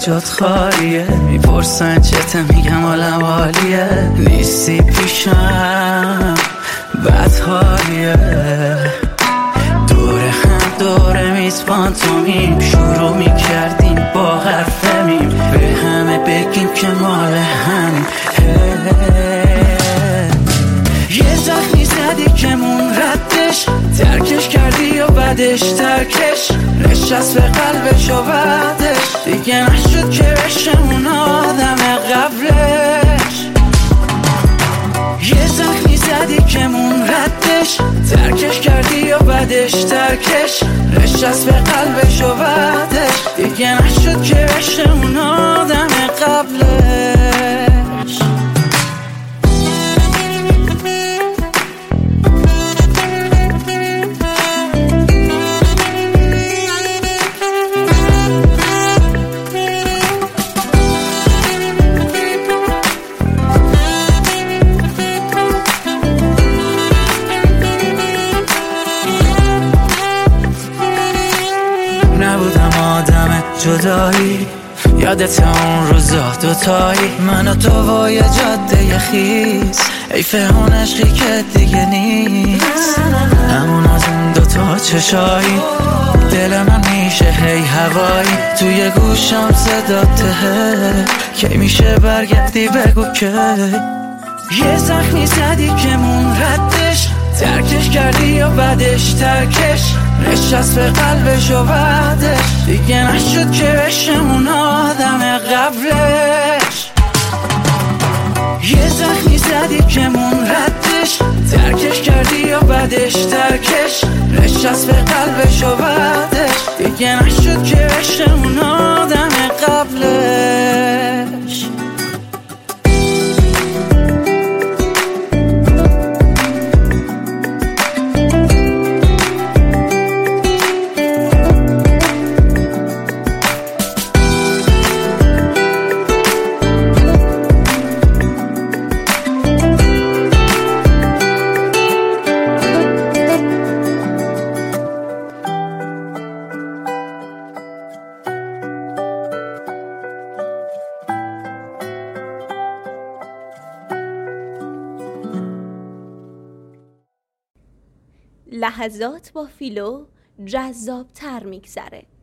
جات خالیه، میپرسن چته میگم حالم عالیه، نیستی پیشم بد حالیه. دوره هم دوره میز پانتومیم، شروع میکردیم با حرف میم، به همه بگیم که مال همین. یه زخمی زدی که مون ردش، ترکش کردی و بعدش ترکش، نشست به قلبش و بعدش دیگه نشد که بشه اون آدم قبلش. یه زخمی زدی که مون ردش، ترکش کردی و بعدش ترکش، نشست به قلبش و بعدش دیگه نشد که بشه اون آدم قبلش. نبودم آدم جدایی، یادت اون روزا دوتایی، من و تو و یه جاده خیز، حیف اون عشقی که دیگه نیست، همون از اون دوتا چشایی، دل من میشه هی هوایی، توی گوشم صداته، کی میشه برگردی بگو که. یه زخمی زدی که مون ردش، ترکش کردی و بعدش ترکش، نشست به قلبش و بعدش دیگه نشد که بشه اون آدم قبلش. یه زخمی زدی که مون ردش، ترکش کردی و بعدش ترکش، نشست به قلبش و بعدش دیگه نشد که بشه اون آدم قبلش. لحظات با فیلو جذاب تر میگذره.